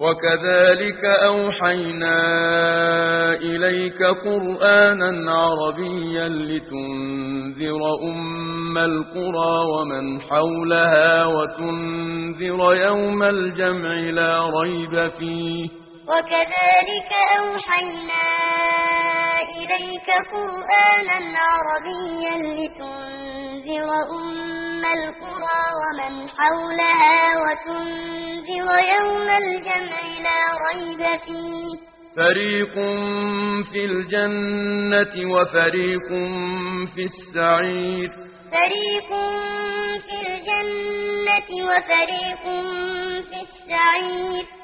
وكذلك أوحينا إليك قرآنا عربيا لتنذر أم القرى ومن حولها وتنذر يوم الجمع لا ريب فيه وكذلك أوحينا إليك قرآنا عربيا لتنذر أم القرى ومن حولها وتنذر يوم الجمع لا ريب فيه فريق في الجنة وفريق في السعير فريق في الجنة وفريق في السعير